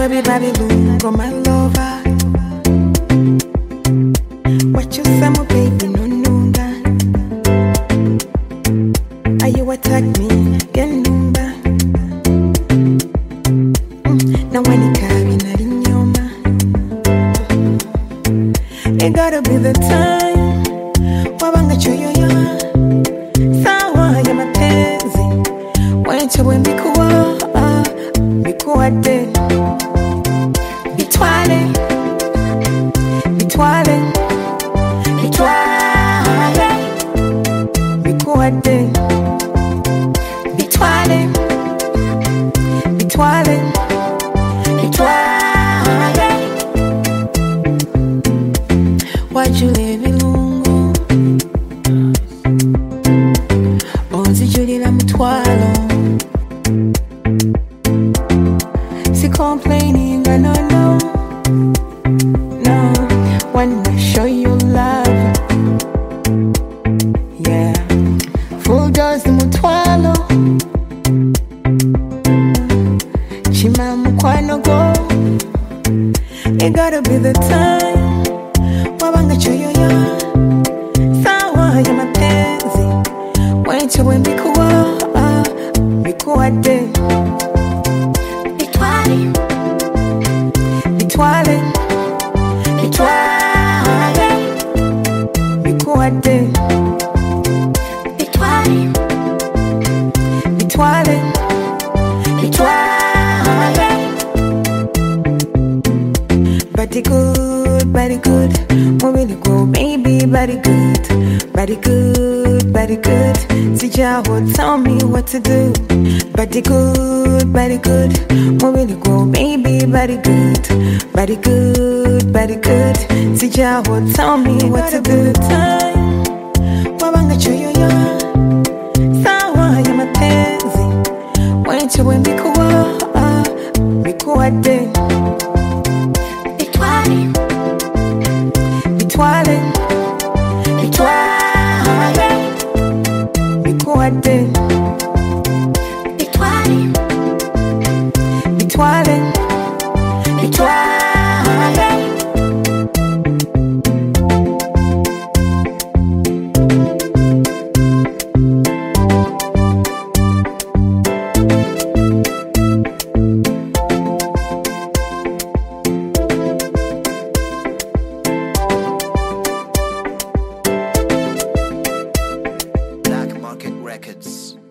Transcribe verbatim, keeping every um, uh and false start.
baby, baby, lungo, my lover. What you say, my baby, no, no, that. Are you attack me, get number? Now when you carry that in your mind, it gotta be the time. Wabanga choyo ya, sawa ya mapenzi. Wenche we mikuwa, mikuwa de. Bitwale, bitwale, bitwale, mikuwa de. Bitwale, bitwale, bitwale. Wajule lungu, onzijulira mutwalo. Si complaining, no, no, no. When I show you love, yeah. Full dose mutwalo, chima mukwano go. It gotta be the time. Wabanga choyo ya, sawa ya mapenzi. Wenche we mikuwa, mikuwa de. Bitwale, bitwale, bitwale, mikuwa de. Bitwale, bitwale, bitwale. Body good, body good. Moving go, baby, body good. Body good, body good. Teacher will tell me what to do. Body good, body good. Moving go, baby, body good. Body good, body good. Teacher will tell me what to do. Time. Wabanga choyo ya, sawa ya mapenzi. Wenche we mikuwa, mikuwa de. Bitwale, bitwale, bitwale, mikuwa de. Bitwale, bitwale, bitwale. Black Market Records.